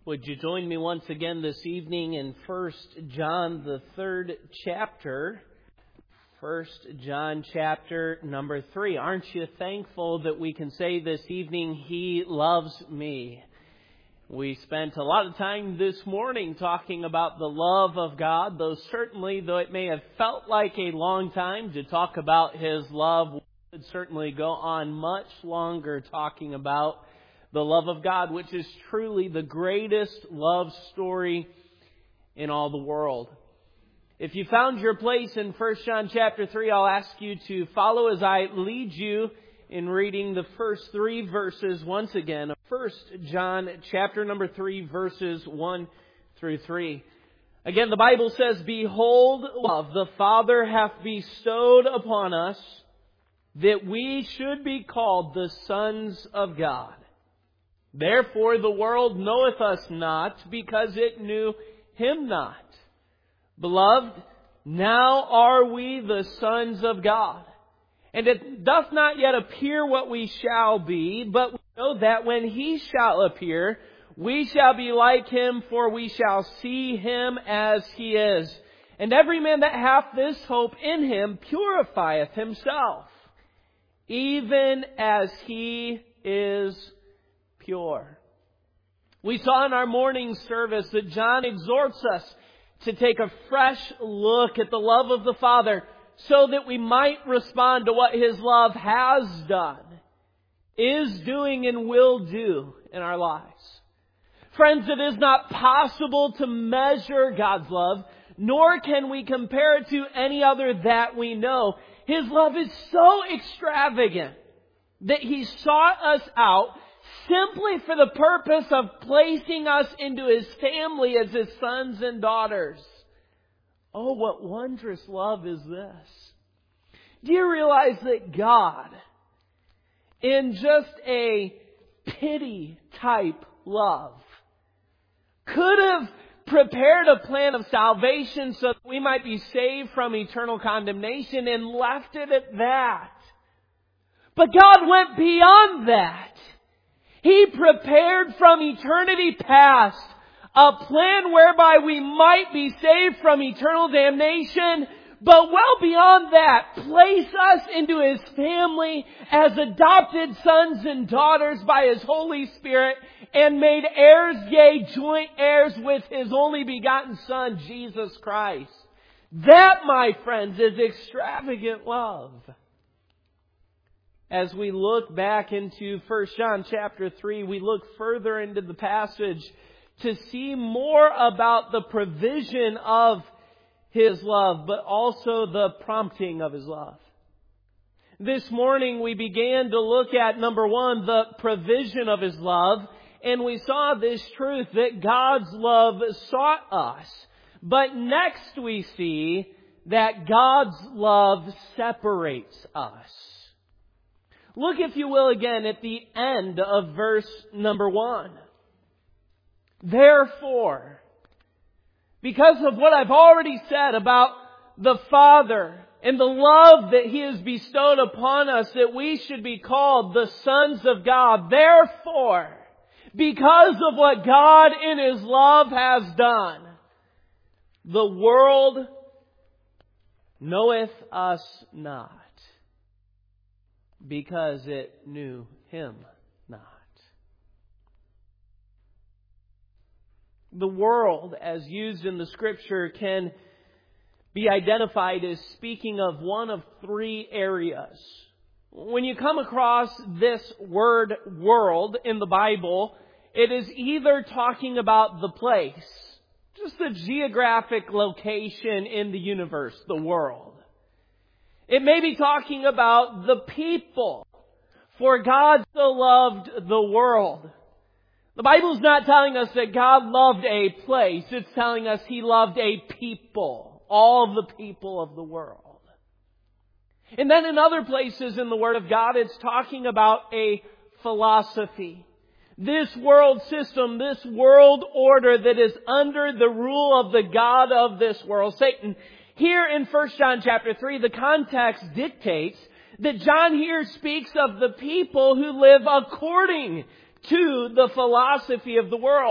Would you join me once again this evening in 1 John, the 3rd chapter? 1 John chapter number 3. Aren't you thankful that we can say this evening, He loves me? We spent a lot of time this morning talking about the love of God, though it may have felt like a long time to talk about His love, we could certainly go on much longer talking about the love of God, which is truly the greatest love story in all the world. If you found your place in 1 John chapter 3, I'll ask you to follow as I lead you in reading the first 3 verses once again. 1 John chapter number 3, verses 1 through 3. Again, the Bible says, "Behold, love the Father hath bestowed upon us, that we should be called the sons of God. Therefore the world knoweth us not, because it knew Him not. Beloved, now are we the sons of God. And it doth not yet appear what we shall be, but we know that when He shall appear, we shall be like Him, for we shall see Him as He is. And every man that hath this hope in Him purifieth himself, even as He is pure." We saw in our morning service that John exhorts us to take a fresh look at the love of the Father so that we might respond to what His love has done, is doing, and will do in our lives. Friends, it is not possible to measure God's love, nor can we compare it to any other that we know. His love is so extravagant that He sought us out simply for the purpose of placing us into His family as His sons and daughters. Oh, what wondrous love is this? Do you realize that God, in just a pity type love, could have prepared a plan of salvation so that we might be saved from eternal condemnation and left it at that? But God went beyond that. He prepared from eternity past a plan whereby we might be saved from eternal damnation, but well beyond that, place us into His family as adopted sons and daughters by His Holy Spirit, and made heirs, yea, joint heirs with His only begotten Son, Jesus Christ. That, my friends, is extravagant love. As we look back into 1 John chapter 3, we look further into the passage to see more about the provision of His love, but also the prompting of His love. This morning we began to look at, number 1, the provision of His love, and we saw this truth that God's love sought us. But next we see that God's love separates us. Look, if you will, again at the end of verse number 1. Therefore, because of what I've already said about the Father and the love that He has bestowed upon us, that we should be called the sons of God. Therefore, because of what God in His love has done, the world knoweth us not, because it knew Him not. The world, as used in the Scripture, can be identified as speaking of one of 3 areas. When you come across this word world in the Bible, it is either talking about the place, just the geographic location in the universe, the world. It may be talking about the people, for God so loved the world. The Bible's not telling us that God loved a place. It's telling us He loved a people, all the people of the world. And then in other places in the Word of God, it's talking about a philosophy. This world system, this world order that is under the rule of the God of this world, Satan. Here in 1 John chapter 3, the context dictates that John here speaks of the people who live according to the philosophy of the world.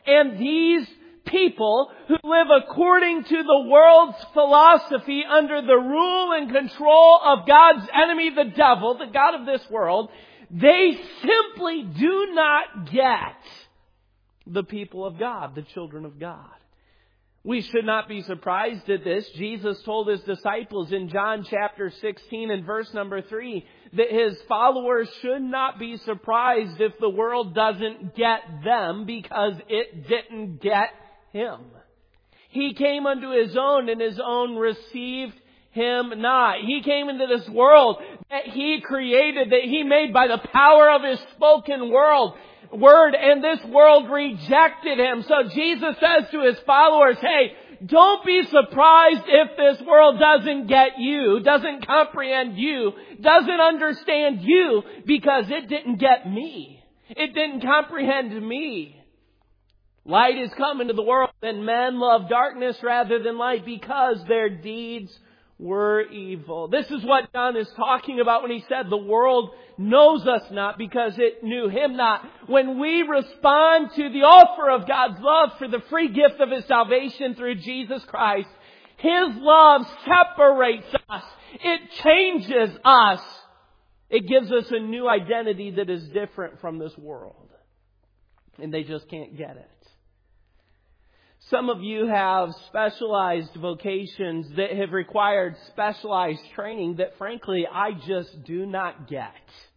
And these people who live according to the world's philosophy under the rule and control of God's enemy, the devil, the god of this world, they simply do not get the people of God, the children of God. We should not be surprised at this. Jesus told His disciples in John chapter 16 and verse number 3 that His followers should not be surprised if the world doesn't get them because it didn't get Him. He came unto His own and His own received Him not. He came into this world that He created, that He made by the power of His spoken word, and this world rejected Him. So Jesus says to His followers, hey, don't be surprised if this world doesn't get you, doesn't comprehend you, doesn't understand you, because it didn't get me. It didn't comprehend me. Light is come into the world, and men love darkness rather than light because their deeds were evil. This is what John is talking about when he said the world knows us not because it knew Him not. When we respond to the offer of God's love for the free gift of His salvation through Jesus Christ, His love separates us. It changes us. It gives us a new identity that is different from this world. And they just can't get it. Some of you have specialized vocations that have required specialized training that, frankly, I just do not get.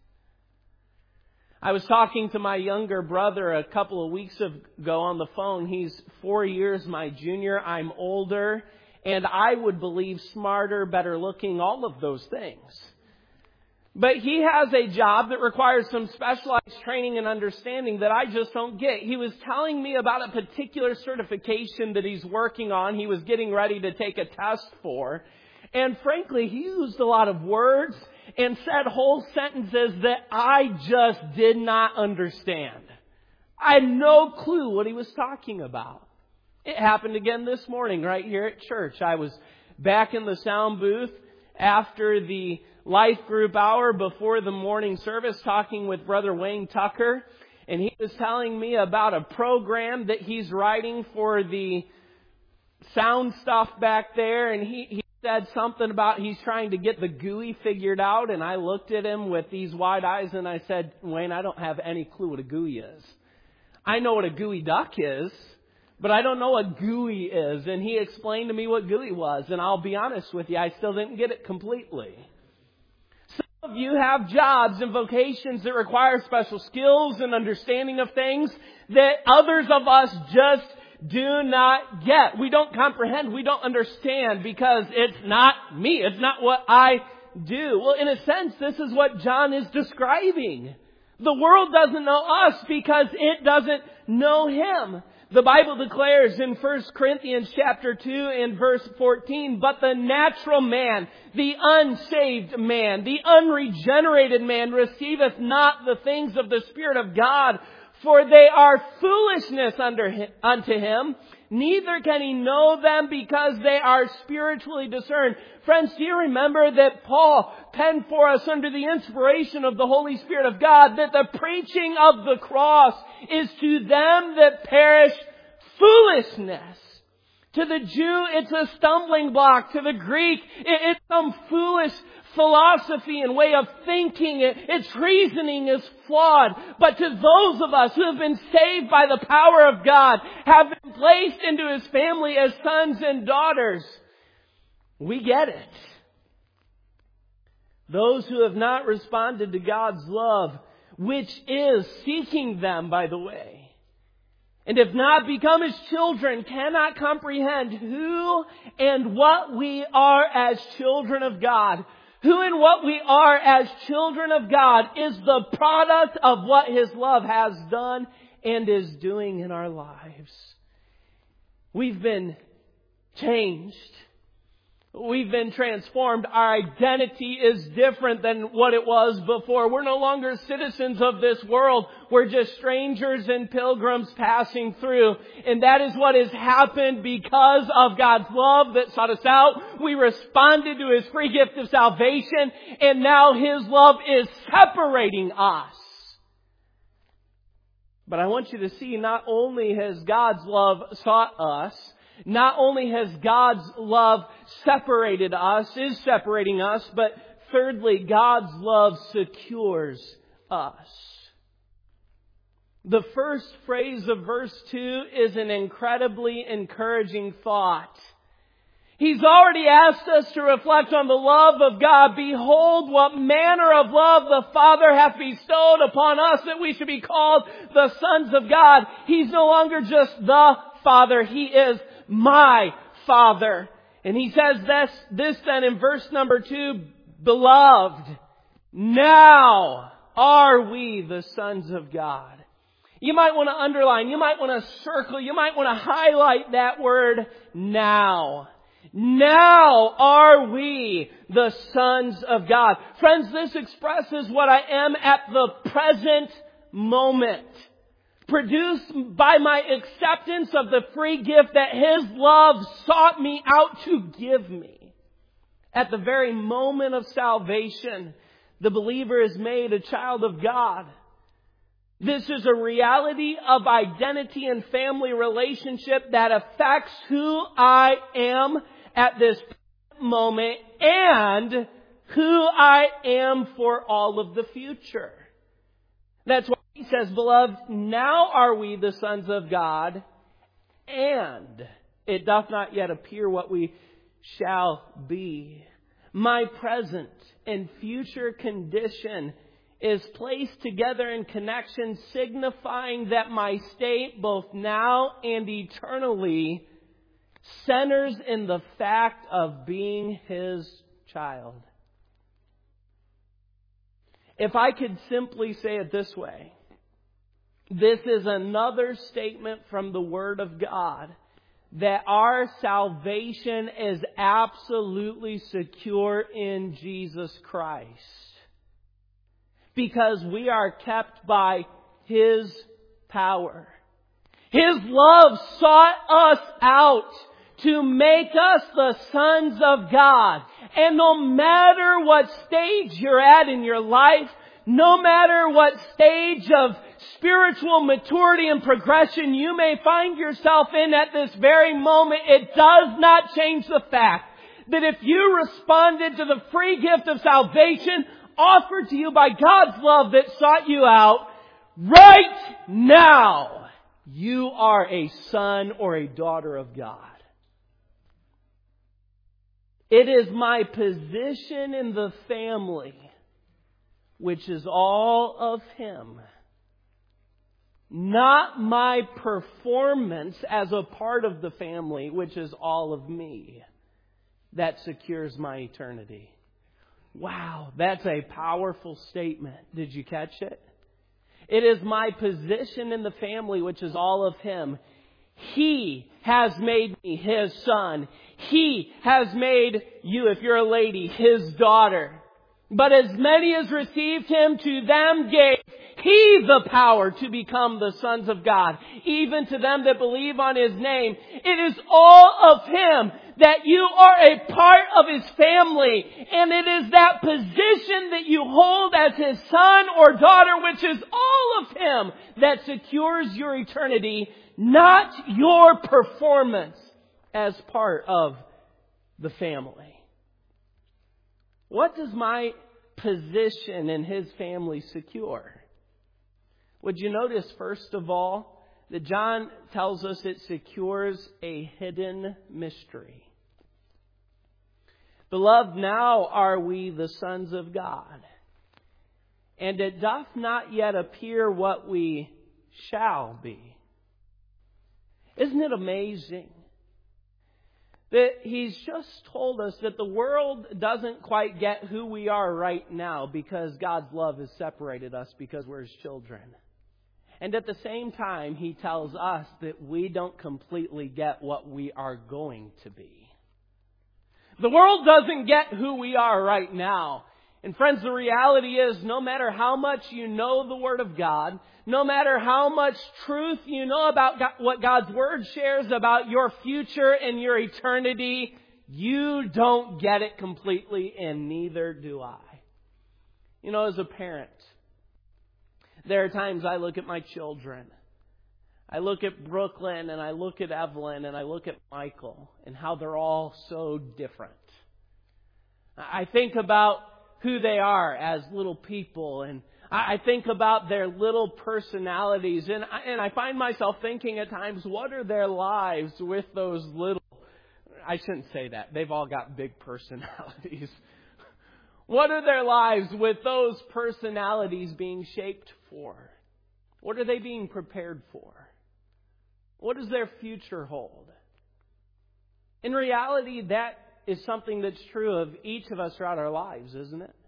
I was talking to my younger brother a couple of weeks ago on the phone. He's 4 years my junior. I'm older, and I would believe smarter, better looking, all of those things. But he has a job that requires some specialized training and understanding that I just don't get. He was telling me about a particular certification that he's working on. He was getting ready to take a test for. And frankly, he used a lot of words and said whole sentences that I just did not understand. I had no clue what he was talking about. It happened again this morning right here at church. I was back in the sound booth after the life group hour before the morning service talking with Brother Wayne Tucker. And he was telling me about a program that he's writing for the sound stuff back there. And he said something about he's trying to get the GUI figured out. And I looked at him with these wide eyes and I said, Wayne, I don't have any clue what a GUI is. I know what a GUI duck is, but I don't know what GUI is. And he explained to me what GUI was. And I'll be honest with you, I still didn't get it completely. Some of you have jobs and vocations that require special skills and understanding of things that others of us just do not get. We don't comprehend. We don't understand because it's not me. It's not what I do. Well, in a sense, this is what John is describing. The world doesn't know us because it doesn't know Him. The Bible declares in 1 Corinthians chapter 2 and verse 14, but the natural man, the unsaved man, the unregenerated man receiveth not the things of the Spirit of God, for they are foolishness unto him. Neither can he know them because they are spiritually discerned. Friends, do you remember that Paul penned for us under the inspiration of the Holy Spirit of God that the preaching of the cross is to them that perish foolishness? To the Jew, it's a stumbling block. To the Greek, it's some foolish philosophy and way of thinking. Its reasoning is flawed. But to those of us who have been saved by the power of God, have been placed into His family as sons and daughters, we get it. Those who have not responded to God's love, which is seeking them, by the way, and have not become His children, cannot comprehend who and what we are as children of God. Who and what we are as children of God is the product of what His love has done and is doing in our lives. We've been changed. We've been transformed. Our identity is different than what it was before. We're no longer citizens of this world. We're just strangers and pilgrims passing through. And that is what has happened because of God's love that sought us out. We responded to His free gift of salvation. And now His love is separating us. But I want you to see, not only has God's love sought us, not only has God's love separated us, is separating us, but thirdly, God's love secures us. The first phrase of verse 2 is an incredibly encouraging thought. He's already asked us to reflect on the love of God. Behold, what manner of love the Father hath bestowed upon us, that we should be called the sons of God. He's no longer just the Father. He is my Father. And he says this then in verse number 2, Beloved, now are we the sons of God. You might want to underline, you might want to circle, you might want to highlight that word, now. Now are we the sons of God. Friends, this expresses what I am at the present moment. Produced by my acceptance of the free gift that His love sought me out to give me. At the very moment of salvation, the believer is made a child of God. This is a reality of identity and family relationship that affects who I am at this moment and who I am for all of the future. That's why he says, Beloved, now are we the sons of God, and it doth not yet appear what we shall be. My present and future condition is placed together in connection, signifying that my state, both now and eternally, centers in the fact of being His child. If I could simply say it this way, this is another statement from the Word of God that our salvation is absolutely secure in Jesus Christ. Because we are kept by His power. His love sought us out to make us the sons of God. And no matter what stage you're at in your life, no matter what stage of spiritual maturity and progression you may find yourself in at this very moment, it does not change the fact that if you responded to the free gift of salvation offered to you by God's love that sought you out, right now, you are a son or a daughter of God. It is my position in the family, which is all of Him, not my performance as a part of the family, which is all of me, that secures my eternity. Wow, that's a powerful statement. Did you catch it? It is my position in the family, which is all of Him. He has made me His son. He has made you, if you're a lady, His daughter. But as many as received Him, to them gave He the power to become the sons of God, even to them that believe on His name. It is all of Him that you are a part of His family. And it is that position that you hold as His son or daughter, which is all of Him, that secures your eternity, not your performance as part of the family. What does my position in His family secure? Would you notice, first of all, that John tells us it secures a hidden mystery. Beloved, now are we the sons of God, and it doth not yet appear what we shall be. Isn't it amazing that He's just told us that the world doesn't quite get who we are right now because God's love has separated us because we're His children. And at the same time, He tells us that we don't completely get what we are going to be. The world doesn't get who we are right now. And friends, the reality is, no matter how much you know the Word of God, no matter how much truth you know about what God's Word shares about your future and your eternity, you don't get it completely, and neither do I. You know, as a parent, there are times I look at my children I look at Brooklyn and I look at Evelyn and I look at Michael and how they're all so different. I think about who they are as little people, and I think about their little personalities, and I find myself thinking at times, what are their lives with those little... I shouldn't say that. They've all got big personalities. What are their lives with those personalities being shaped for? What are they being prepared for? What does their future hold? In reality, that is something that's true of each of us throughout our lives, isn't it?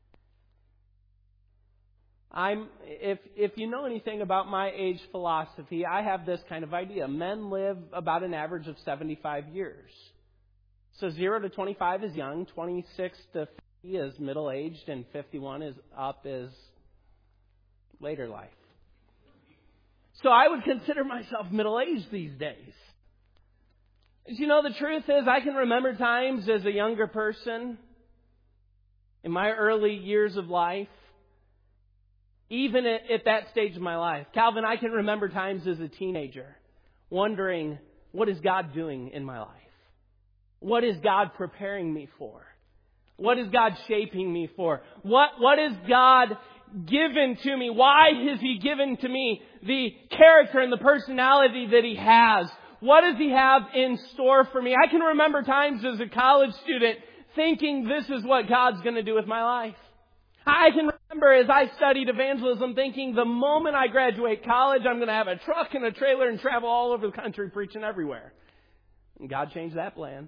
If you know anything about my age philosophy, I have this kind of idea. Men live about an average of 75 years. So 0 to 25 is young, 26 to 50 is middle-aged, and 51 is up is later life. So I would consider myself middle-aged these days. You know, the truth is, I can remember times as a younger person, in my early years of life, even at that stage of my life. Calvin, I can remember times as a teenager wondering, what is God doing in my life? What is God preparing me for? What is God shaping me for? What is God given to me? Why has He given to me the character and the personality that He has? What does He have in store for me? I can remember times as a college student thinking this is what God's going to do with my life. I can remember as I studied evangelism thinking the moment I graduate college, I'm going to have a truck and a trailer and travel all over the country preaching everywhere. And God changed that plan.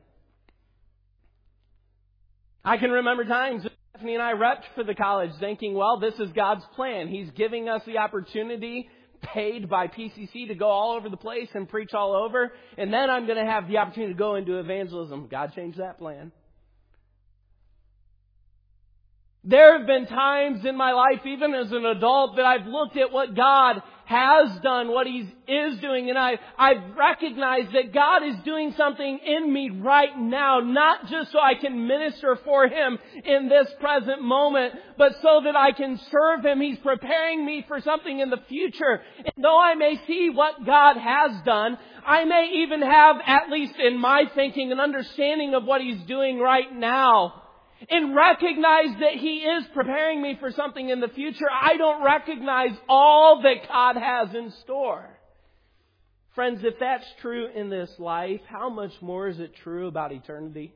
I can remember times Stephanie and I repped for the college thinking, well, this is God's plan. He's giving us the opportunity, paid by PCC, to go all over the place and preach all over. And then I'm going to have the opportunity to go into evangelism. God changed that plan. There have been times in my life, even as an adult, that I've looked at what God has done, what He is doing, and I've recognized that God is doing something in me right now, not just so I can minister for Him in this present moment, but so that I can serve Him. He's preparing me for something in the future. And though I may see what God has done, I may even have, at least in my thinking, an understanding of what He's doing right now, and recognize that He is preparing me for something in the future. I don't recognize all that God has in store. Friends, if that's true in this life, how much more is it true about eternity?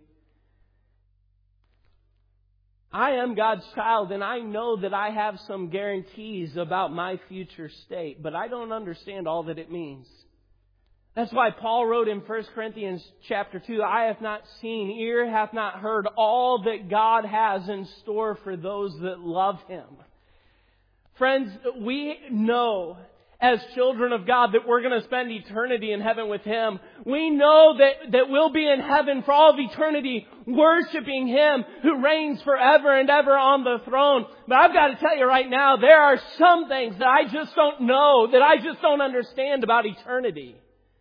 I am God's child, and I know that I have some guarantees about my future state, but I don't understand all that it means. That's why Paul wrote in 1 Corinthians chapter 2, "Eye hath not seen, ear hath not heard all that God has in store for those that love Him." Friends, we know as children of God that we're going to spend eternity in heaven with Him. We know that we'll be in heaven for all of eternity worshiping Him who reigns forever and ever on the throne. But I've got to tell you right now, there are some things that I just don't know, that I just don't understand about eternity.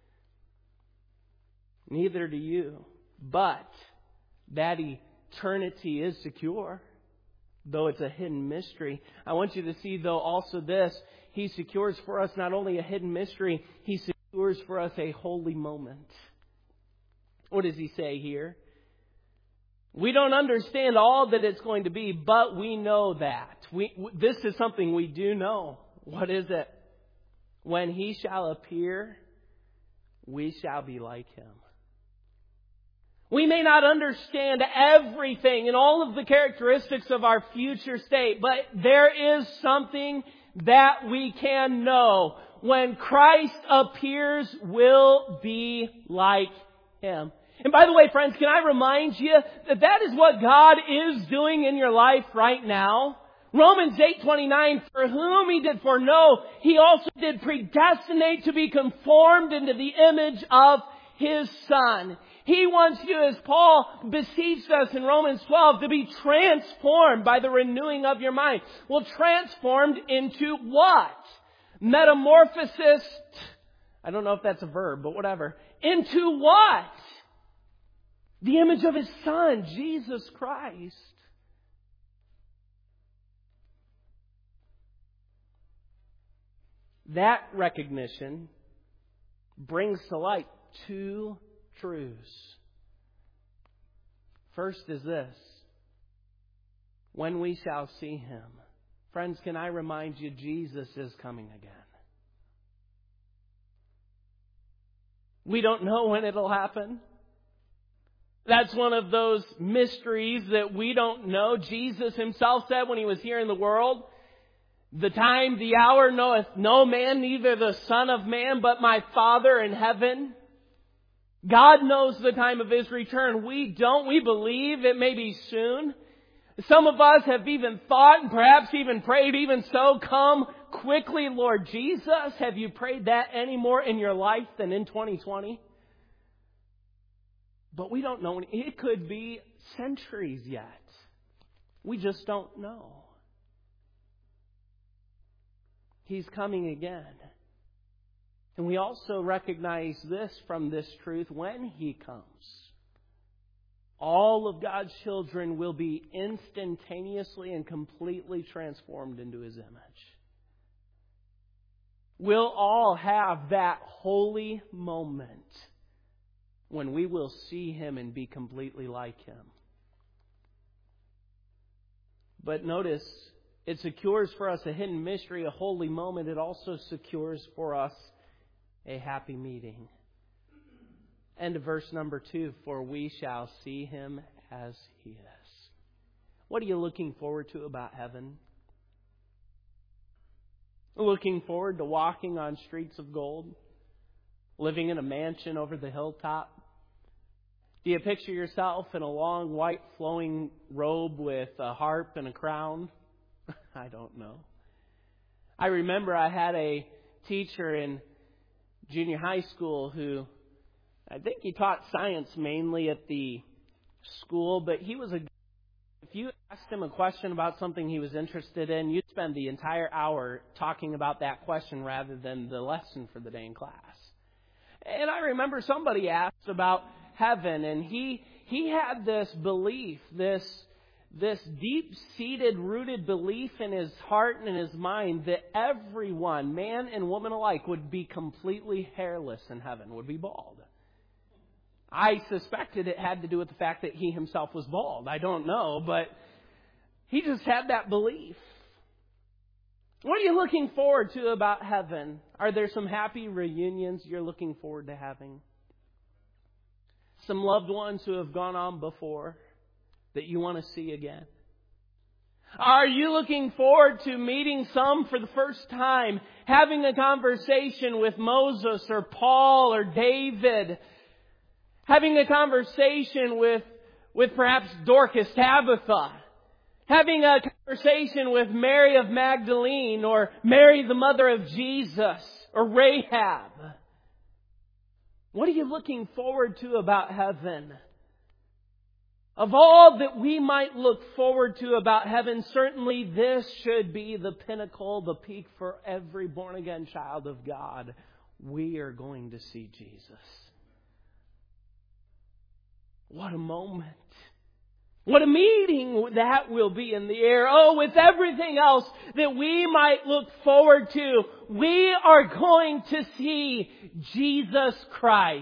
Neither do you. But that eternity is secure, though it's a hidden mystery. I want you to see, though, also this. He secures for us not only a hidden mystery, He secures for us a holy moment. What does He say here? We don't understand all that it's going to be, but we know that. This is something we do know. What is it? When He shall appear, we shall be like Him. We may not understand everything and all of the characteristics of our future state, but there is something that we can know. When Christ appears, we'll be like Him. And by the way, friends, can I remind you that that is what God is doing in your life right now? Romans 8:29, "For whom He did foreknow, He also did predestinate to be conformed into the image of His Son." He wants you, as Paul beseeched us in Romans 12, to be transformed by the renewing of your mind. Well, transformed into what? Metamorphosis. I don't know if that's a verb, but whatever. Into what? The image of His Son, Jesus Christ. That recognition brings to light two truths. First is this: when we shall see Him. Friends, can I remind you, Jesus is coming again. We don't know when it'll happen. That's one of those mysteries that we don't know. Jesus Himself said when He was here in the world, the time, the hour knoweth no man, neither the Son of Man, but my Father in heaven. God knows the time of His return. We don't. We believe it may be soon. Some of us have even thought and perhaps even prayed, even so, come quickly, Lord Jesus. Have you prayed that any more in your life than in 2020? But we don't know. It could be centuries yet. We just don't know. He's coming again. And we also recognize this from this truth: when He comes, all of God's children will be instantaneously and completely transformed into His image. We'll all have that holy moment when we will see Him and be completely like Him. But notice, it secures for us a hidden mystery, a holy moment. It also secures for us a happy meeting. End of verse number 2, for we shall see Him as He is. What are you looking forward to about heaven? Looking forward to walking on streets of gold? Living in a mansion over the hilltop? Do you picture yourself in a long white flowing robe with a harp and a crown? I don't know. I remember I had a teacher in junior high school who, I think he taught science mainly at the school, but he was if you asked him a question about something he was interested in, you'd spend the entire hour talking about that question rather than the lesson for the day in class. And I remember somebody asked about heaven, and he had this belief, this deep-seated, rooted belief in his heart and in his mind that everyone, man and woman alike, would be completely hairless in heaven, would be bald. I suspected it had to do with the fact that he himself was bald. I don't know, but he just had that belief. What are you looking forward to about heaven? Are there some happy reunions you're looking forward to having? Some loved ones who have gone on before that you want to see again? Are you looking forward to meeting some for the first time, having a conversation with Moses or Paul or David, having a conversation with perhaps Dorcas, Tabitha, having a conversation with Mary of Magdalene or Mary the mother of Jesus or Rahab? What are you looking forward to about heaven? Of all that we might look forward to about heaven, certainly this should be the pinnacle, the peak for every born-again child of God. We are going to see Jesus. What a moment. What a meeting that will be in the air. Oh, with everything else that we might look forward to, we are going to see Jesus Christ.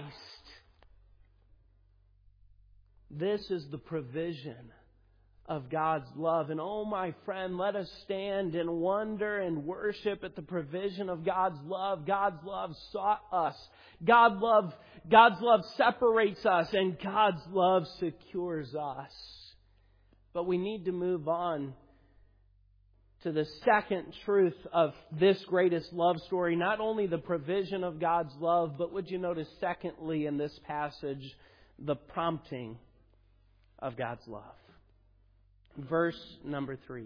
This is the provision of God's love. And oh, my friend, let us stand and wonder and worship at the provision of God's love. God's love sought us. God's love separates us, and God's love secures us. But we need to move on to the second truth of this greatest love story. Not only the provision of God's love, but would you notice secondly in this passage, the prompting of God's love. Verse number 3.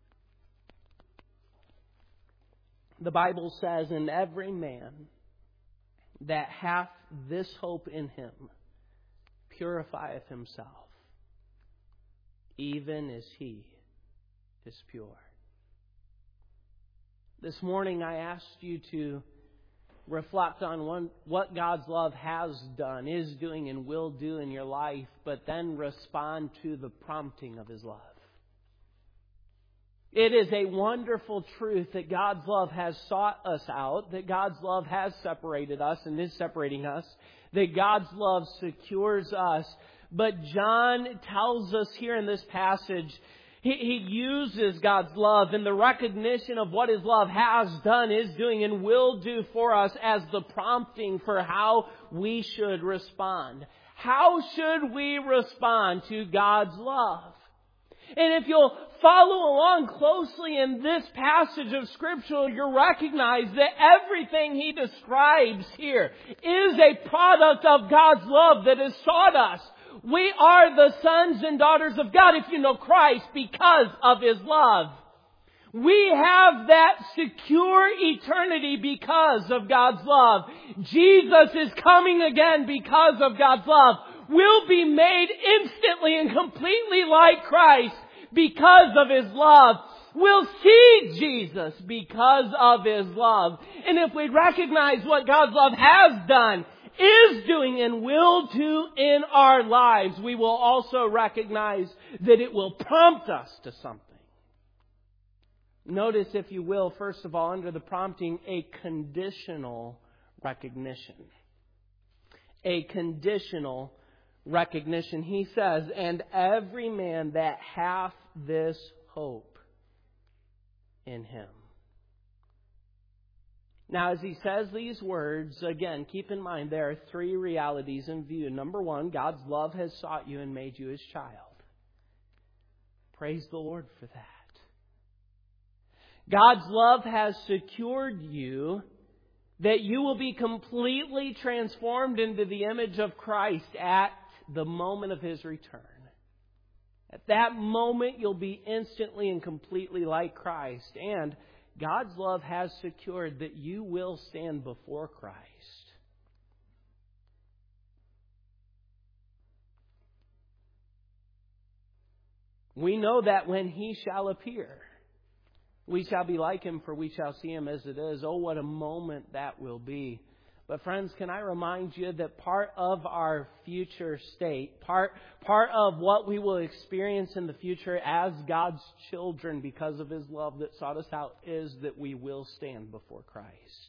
The Bible says, and every man that hath this hope in Him purifieth himself, even as He is pure. This morning I asked you to reflect on what God's love has done, is doing, and will do in your life, but then respond to the prompting of His love. It is a wonderful truth that God's love has sought us out, that God's love has separated us and is separating us, that God's love secures us. But John tells us here in this passage, he uses God's love and the recognition of what His love has done, is doing, and will do for us as the prompting for how we should respond. How should we respond to God's love? And if you'll follow along closely in this passage of Scripture, you'll recognize that everything he describes here is a product of God's love that has sought us. We are the sons and daughters of God, if you know Christ, because of His love. We have that secure eternity because of God's love. Jesus is coming again because of God's love. We'll be made instantly and completely like Christ because of His love. We'll see Jesus because of His love. And if we recognize what God's love has done, is doing, and will do in our lives, we will also recognize that it will prompt us to something. Notice, if you will, first of all, under the prompting, a conditional recognition. A conditional recognition. He says, "And every man that hath this hope in Him." Now, as he says these words, again, keep in mind there are three realities in view. Number one, God's love has sought you and made you His child. Praise the Lord for that. God's love has secured you that you will be completely transformed into the image of Christ at the moment of His return. At that moment, you'll be instantly and completely like Christ. And God's love has secured that you will stand before Christ. We know that when He shall appear, we shall be like Him, for we shall see Him as it is. Oh, what a moment that will be. But friends, can I remind you that part of our future state, part of what we will experience in the future as God's children because of His love that sought us out, is that we will stand before Christ.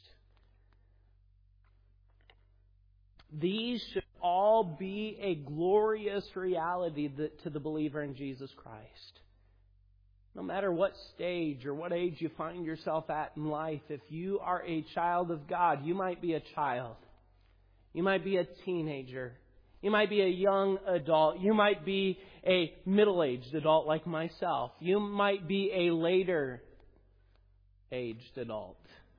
These should all be a glorious reality to the believer in Jesus Christ. No matter what stage or what age you find yourself at in life, if you are a child of God, you might be a child. You might be a teenager. You might be a young adult. You might be a middle-aged adult like myself. You might be a later-aged adult.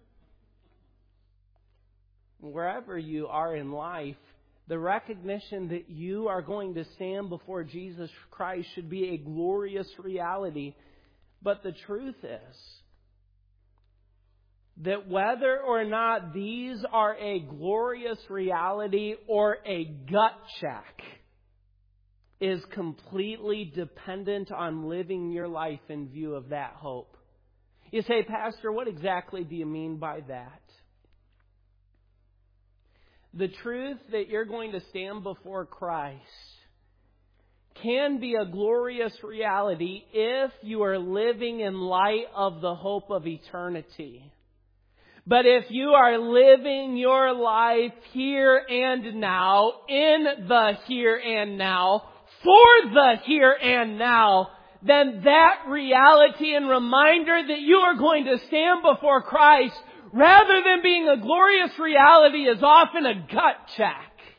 Wherever you are in life, the recognition that you are going to stand before Jesus Christ should be a glorious reality. But the truth is that whether or not these are a glorious reality or a gut check is completely dependent on living your life in view of that hope. You say, "Pastor, what exactly do you mean by that?" The truth that you're going to stand before Christ can be a glorious reality if you are living in light of the hope of eternity. But if you are living your life here and now, in the here and now, for the here and now, then that reality and reminder that you are going to stand before Christ, rather than being a glorious reality, is often a gut check.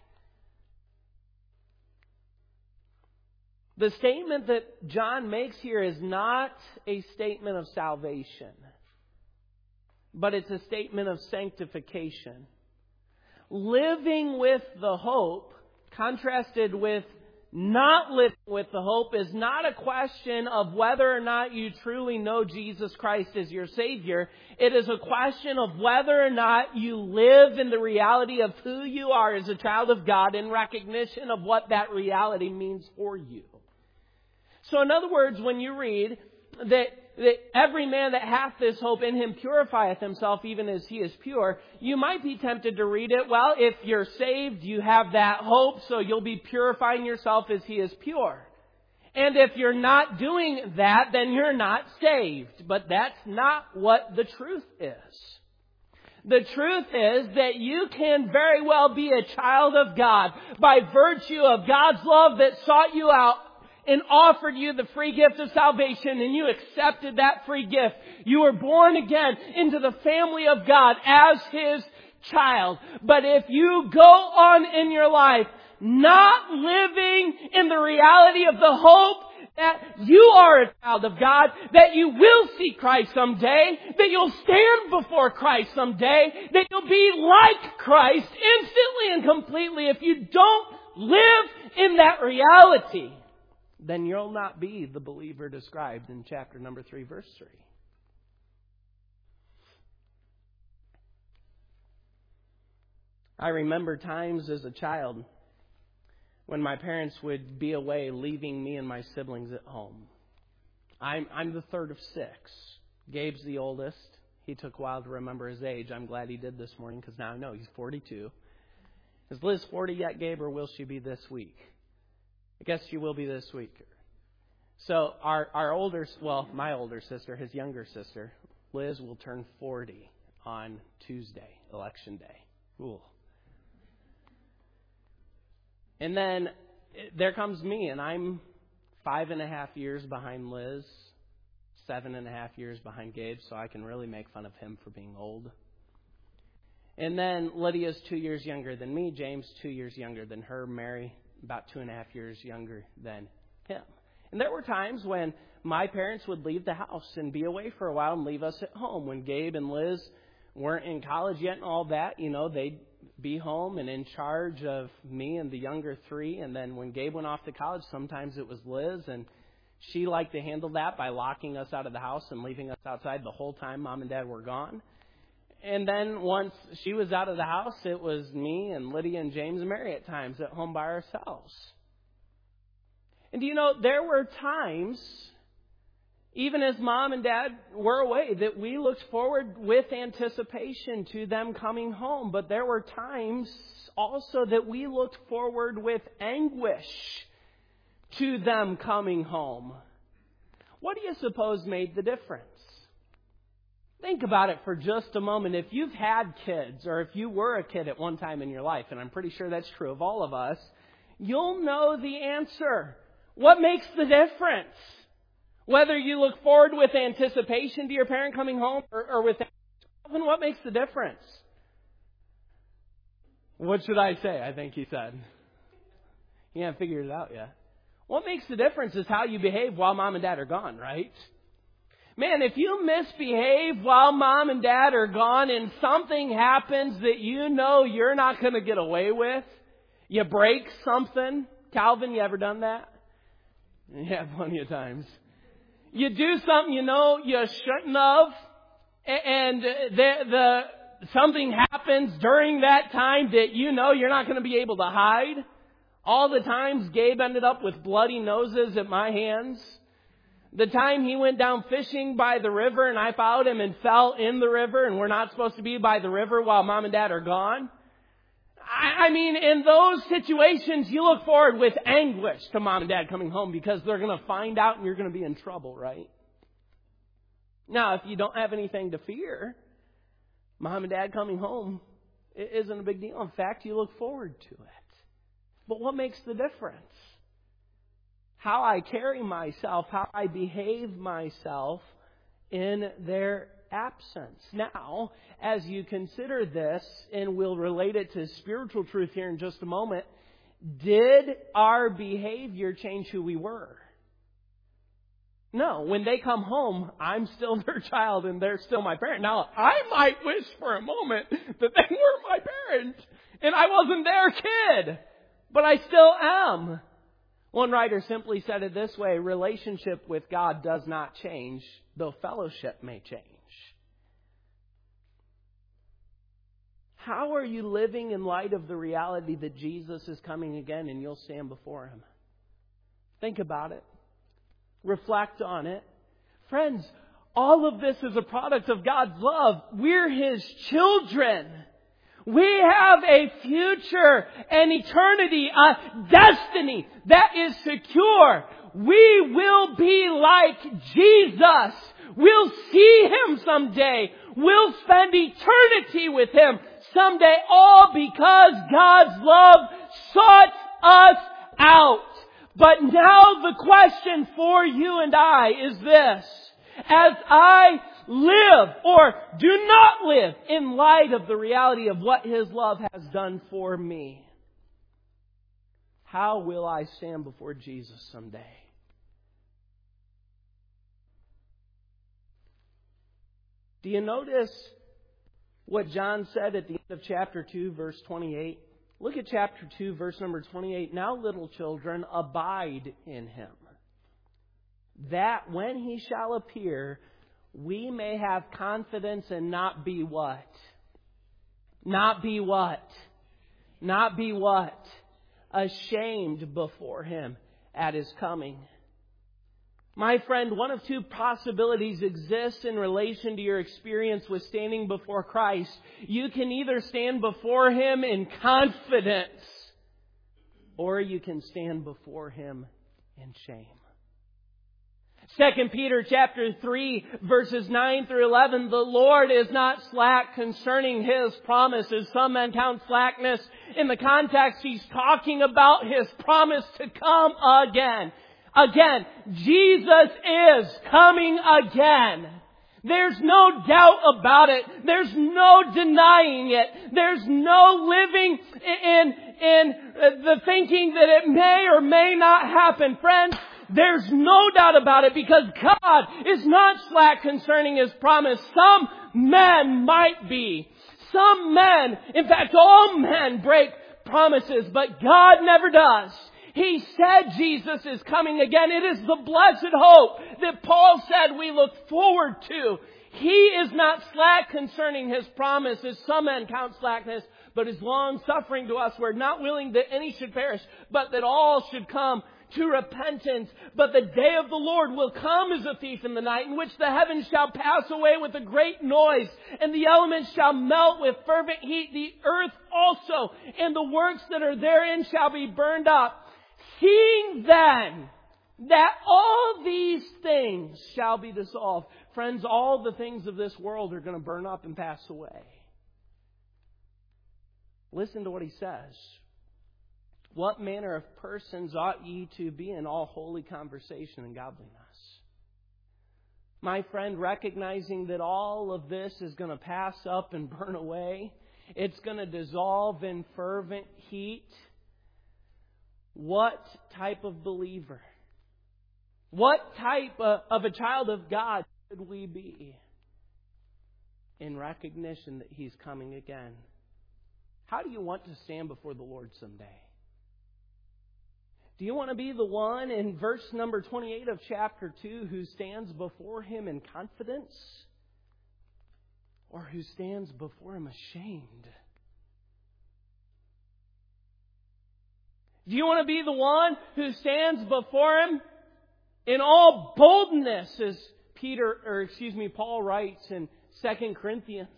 The statement that John makes here is not a statement of salvation, but it's a statement of sanctification. Living with the hope, contrasted with not living with the hope, is not a question of whether or not you truly know Jesus Christ as your Savior. It is a question of whether or not you live in the reality of who you are as a child of God in recognition of what that reality means for you. So in other words, when you read that every man that hath this hope in him purifieth himself even as he is pure, you might be tempted to read it, well, if you're saved, you have that hope, so you'll be purifying yourself as he is pure. And if you're not doing that, then you're not saved. But that's not what the truth is. The truth is that you can very well be a child of God by virtue of God's love that sought you out and offered you the free gift of salvation, and you accepted that free gift. You were born again into the family of God as His child. But if you go on in your life not living in the reality of the hope that you are a child of God, that you will see Christ someday, that you'll stand before Christ someday, that you'll be like Christ instantly and completely, if you don't live in that reality, then you'll not be the believer described in chapter number 3, verse 3. I remember times as a child when my parents would be away, leaving me and my siblings at home. I'm the third of 6. Gabe's the oldest. He took a while to remember his age. I'm glad he did this morning because now I know he's 42. Is Liz 40 yet, Gabe, or will she be this week? I guess she will be this week. So my older sister, his younger sister, Liz, will turn 40 on Tuesday, Election Day. Ooh. And then there comes me, and I'm 5.5 years behind Liz, 7.5 years behind Gabe, so I can really make fun of him for being old. And then Lydia's 2 years younger than me, James 2 years younger than her, Mary about 2.5 years younger than him. And there were times when my parents would leave the house and be away for a while and leave us at home. When Gabe and Liz weren't in college yet and all that, they'd be home and in charge of me and the younger 3. And then when Gabe went off to college, sometimes it was Liz, and she liked to handle that by locking us out of the house and leaving us outside the whole time Mom and Dad were gone. And then once she was out of the house, it was me and Lydia and James and Mary at times at home by ourselves. And there were times, even as Mom and Dad were away, that we looked forward with anticipation to them coming home. But there were times also that we looked forward with anguish to them coming home. What do you suppose made the difference? Think about it for just a moment. If you've had kids, or if you were a kid at one time in your life, and I'm pretty sure that's true of all of us, you'll know the answer. What makes the difference? Whether you look forward with anticipation to your parent coming home or with what makes the difference? What should I say? I think he said. He hasn't figured it out yet. What makes the difference is how you behave while Mom and Dad are gone, right? Man, if you misbehave while Mom and Dad are gone and something happens that you're not going to get away with, you break something. Calvin, you ever done that? Yeah, plenty of times. You do something you shouldn't have, and something happens during that time that you're not going to be able to hide. All the times Gabe ended up with bloody noses at my hands. The time he went down fishing by the river and I followed him and fell in the river, and we're not supposed to be by the river while Mom and Dad are gone. I mean, in those situations, you look forward with anguish to Mom and Dad coming home because they're going to find out and you're going to be in trouble, right? Now, if you don't have anything to fear, Mom and Dad coming home isn't a big deal. In fact, you look forward to it. But what makes the difference? How I carry myself, how I behave myself in their absence. Now, as you consider this, and we'll relate it to spiritual truth here in just a moment, did our behavior change who we were? No. When they come home, I'm still their child and they're still my parent. Now, I might wish for a moment that they were my parent and I wasn't their kid, but I still am. One writer simply said it this way: relationship with God does not change, though fellowship may change. How are you living in light of the reality that Jesus is coming again and you'll stand before Him? Think about it. Reflect on it. Friends, all of this is a product of God's love. We're His children. We have a future, an eternity, a destiny that is secure. we will be like Jesus. We'll see Him someday. We'll spend eternity with Him someday, all because God's love sought us out. But now the question for you and I is this: as I live or do not live in light of the reality of what His love has done for me, how will I stand before Jesus someday? Do you notice what John said at the end of chapter 2, verse 28? Look at chapter 2, verse number 28. Now, little children, abide in Him, that when He shall appear, we may have confidence and not be what? Not be what? Not be what? Ashamed before Him at His coming. My friend, one of two possibilities exists in relation to your experience with standing before Christ. You can either stand before Him in confidence, or you can stand before Him in shame. 2 Peter chapter 3, verses 9 through 11, the Lord is not slack concerning His promises. Some men count slackness. In the context, He's talking about His promise to come again. Again, Jesus is coming again. There's no doubt about it. There's no denying it. There's no living in the thinking that it may or may not happen. Friends, there's no doubt about it, because God is not slack concerning His promise. Some men might be. Some men, in fact, all men break promises, but God never does. He said Jesus is coming again. It is the blessed hope that Paul said we look forward to. He is not slack concerning His promise, as some men count slackness, but is long suffering to us. We're not willing that any should perish, but that all should come to repentance. But the day of the Lord will come as a thief in the night, in which the heavens shall pass away with a great noise, and the elements shall melt with fervent heat. The earth also and the works that are therein shall be burned up. Seeing then that all these things shall be dissolved. Friends, all the things of this world are going to burn up and pass away. Listen to what he says. What manner of persons ought ye to be in all holy conversation and godliness? My friend, recognizing that all of this is going to pass up and burn away, it's going to dissolve in fervent heat. What type of believer? What type of a child of God should we be in recognition that He's coming again? How do you want to stand before the Lord someday? Do you want to be the one in verse number 28 of chapter 2 who stands before Him in confidence? Or who stands before Him ashamed? Do you want to be the one who stands before Him in all boldness, as Paul writes in 2 Corinthians?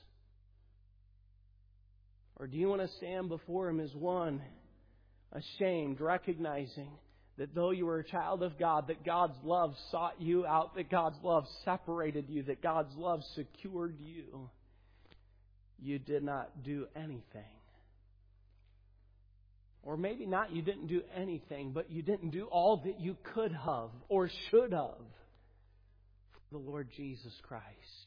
Or do you want to stand before Him as one ashamed, recognizing that though you were a child of God, that God's love sought you out, that God's love separated you, that God's love secured you, you did not do anything? Or maybe not, you didn't do anything, but you didn't do all that you could have or should have for the Lord Jesus Christ.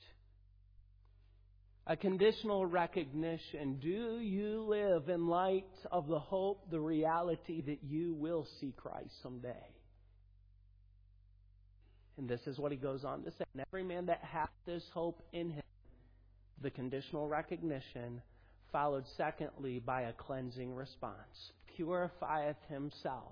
A conditional recognition. Do you live in light of the hope, the reality that you will see Christ someday? And this is what he goes on to say. And every man that hath this hope in him, the conditional recognition, followed secondly by a cleansing response. Purifieth himself,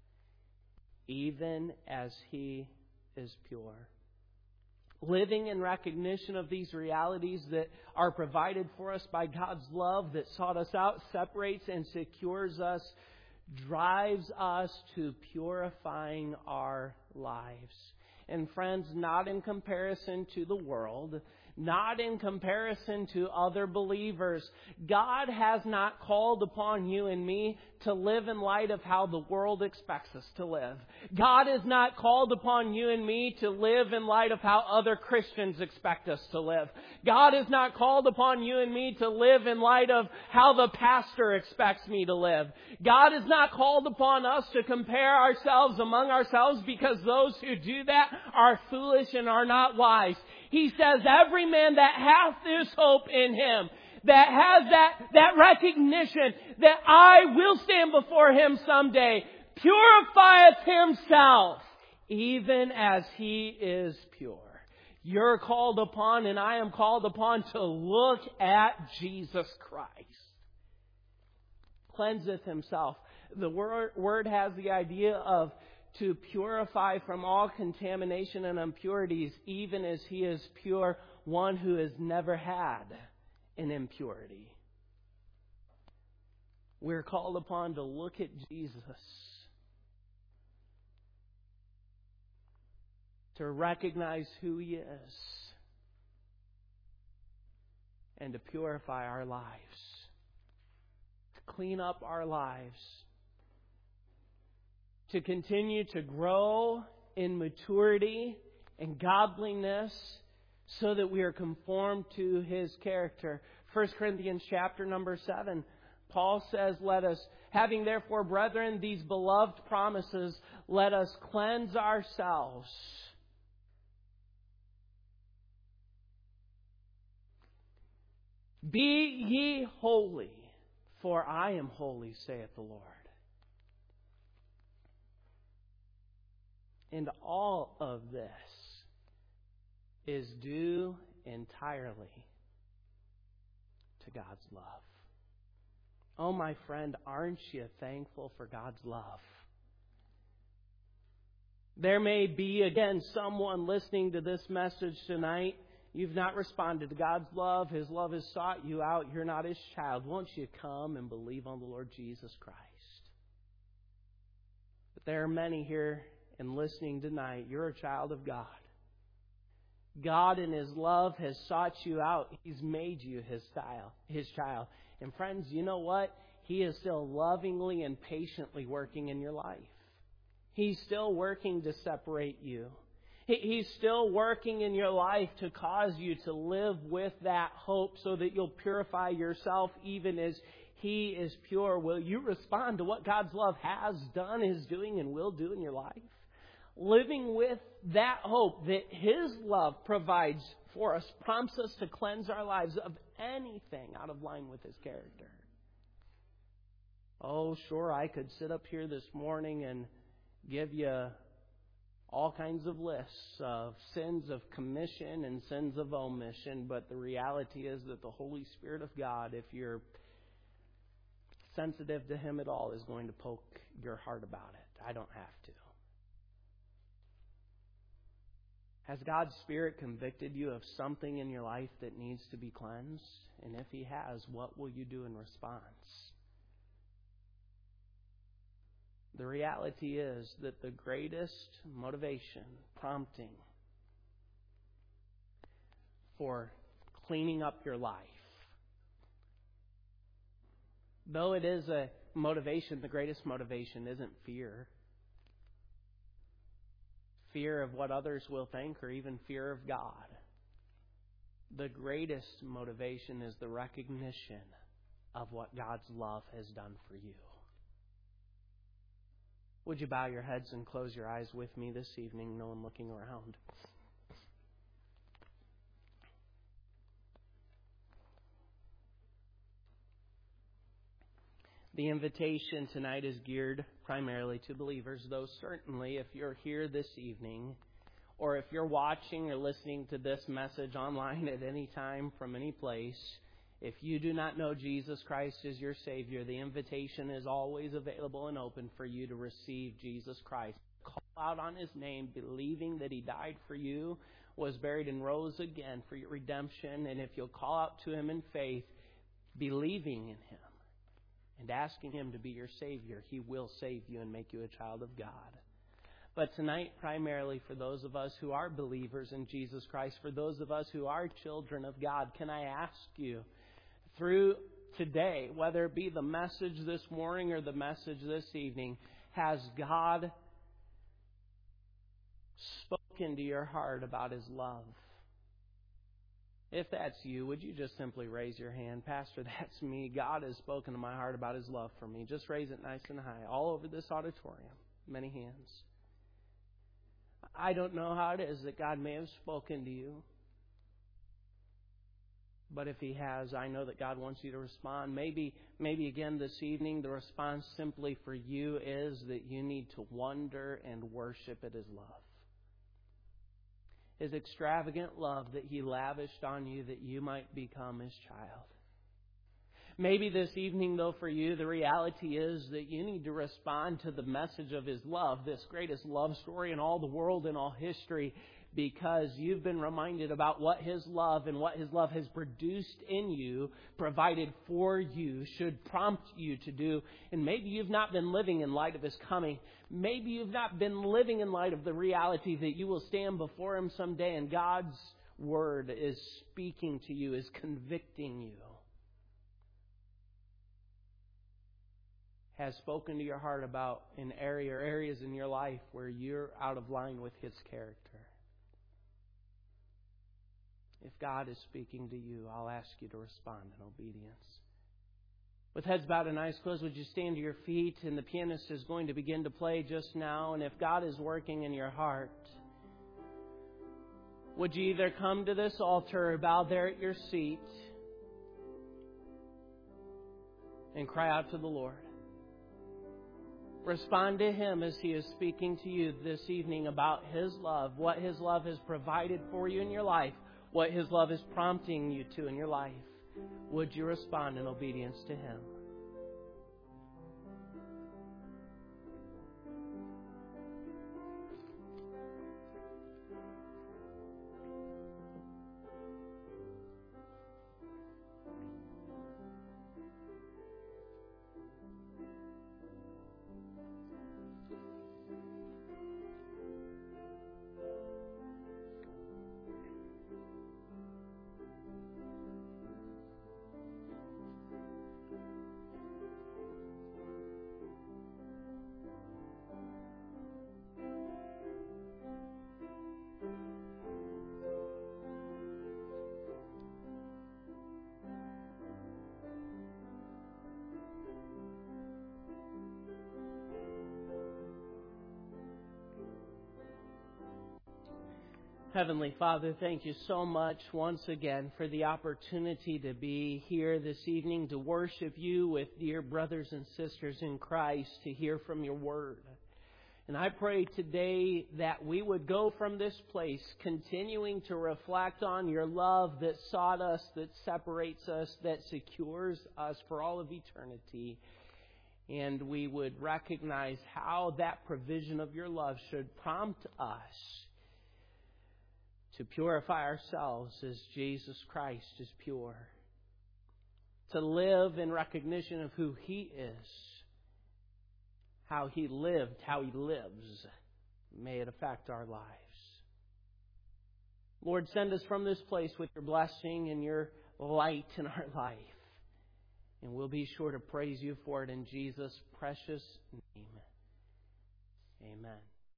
even as he is pure. Living in recognition of these realities that are provided for us by God's love that sought us out, separates and secures us, drives us to purifying our lives. And friends, not in comparison to the world, not in comparison to other believers. God has not called upon you and me to live in light of how the world expects us to live. God has not called upon you and me to live in light of how other Christians expect us to live. God has not called upon you and me to live in light of how the pastor expects me to live. God has not called upon us to compare ourselves among ourselves, because those who do that are foolish and are not wise. He says, every man that hath this hope in Him, that has that recognition that I will stand before Him someday, purifieth himself, even as He is pure. You're called upon, and I am called upon, to look at Jesus Christ. Cleanseth himself. The word has the idea of to purify from all contamination and impurities, even as He is pure, one who has never had an impurity. We're called upon to look at Jesus, to recognize who He is, and to purify our lives, to clean up our lives, to continue to grow in maturity and godliness, so that we are conformed to His character. 1 Corinthians chapter number 7, Paul says, let us, having therefore, brethren, these beloved promises, let us cleanse ourselves. Be ye holy, for I am holy, saith the Lord. And all of this is due entirely to God's love. Oh, my friend, aren't you thankful for God's love? There may be, again, someone listening to this message tonight. You've not responded to God's love. His love has sought you out. You're not His child. Won't you come and believe on the Lord Jesus Christ? But there are many here and listening tonight. You're a child of God. God in His love has sought you out. He's made you His child. And friends, you know what? He is still lovingly and patiently working in your life. He's still working to separate you. He's still working in your life to cause you to live with that hope, so that you'll purify yourself even as He is pure. Will you respond to what God's love has done, is doing, and will do in your life? Living with that hope that His love provides for us prompts us to cleanse our lives of anything out of line with His character. Oh, sure, I could sit up here this morning and give you all kinds of lists of sins of commission and sins of omission, but the reality is that the Holy Spirit of God, if you're sensitive to Him at all, is going to poke your heart about it. I don't have to. Has God's Spirit convicted you of something in your life that needs to be cleansed? And if He has, what will you do in response? The reality is that the greatest motivation, prompting for cleaning up your life, though it is a motivation, the greatest motivation isn't fear. Fear of what others will think, or even fear of God. The greatest motivation is the recognition of what God's love has done for you. Would you bow your heads and close your eyes with me this evening, no one looking around? The invitation tonight is geared primarily to believers, though certainly if you're here this evening, or if you're watching or listening to this message online at any time from any place, if you do not know Jesus Christ as your Savior, the invitation is always available and open for you to receive Jesus Christ. Call out on His name, believing that He died for you, was buried and rose again for your redemption. And if you'll call out to Him in faith, believing in Him, and asking Him to be your Savior, He will save you and make you a child of God. But tonight, primarily for those of us who are believers in Jesus Christ, for those of us who are children of God, can I ask you, through today, whether it be the message this morning or the message this evening, has God spoken to your heart about His love? If that's you, would you just simply raise your hand? Pastor, that's me. God has spoken to my heart about His love for me. Just raise it nice and high, all over this auditorium. Many hands. I don't know how it is that God may have spoken to you. But if He has, I know that God wants you to respond. Maybe again this evening, the response simply for you is that you need to wonder and worship at His love. His extravagant love that He lavished on you that you might become His child. Maybe this evening, though, for you, the reality is that you need to respond to the message of His love, this greatest love story in all the world and all history, because you've been reminded about what His love and what His love has produced in you, provided for you, should prompt you to do. And maybe you've not been living in light of His coming. Maybe you've not been living in light of the reality that you will stand before Him someday and God's Word is speaking to you, is convicting you. Has spoken to your heart about an area or areas in your life where you're out of line with His character. If God is speaking to you, I'll ask you to respond in obedience. With heads bowed and eyes closed, would you stand to your feet? And the pianist is going to begin to play just now. And if God is working in your heart, would you either come to this altar or bow there at your seat and cry out to the Lord? Respond to Him as He is speaking to you this evening about His love, what His love has provided for you in your life, what His love is prompting you to in your life. Would you respond in obedience to Him? Heavenly Father, thank you so much once again for the opportunity to be here this evening to worship you with dear brothers and sisters in Christ, to hear from your word. And I pray today that we would go from this place continuing to reflect on your love that sought us, that separates us, that secures us for all of eternity. And we would recognize how that provision of your love should prompt us to purify ourselves as Jesus Christ is pure. To live in recognition of who He is, how He lived, how He lives. May it affect our lives. Lord, send us from this place with your blessing and your light in our life. And we'll be sure to praise you for it in Jesus' precious name. Amen.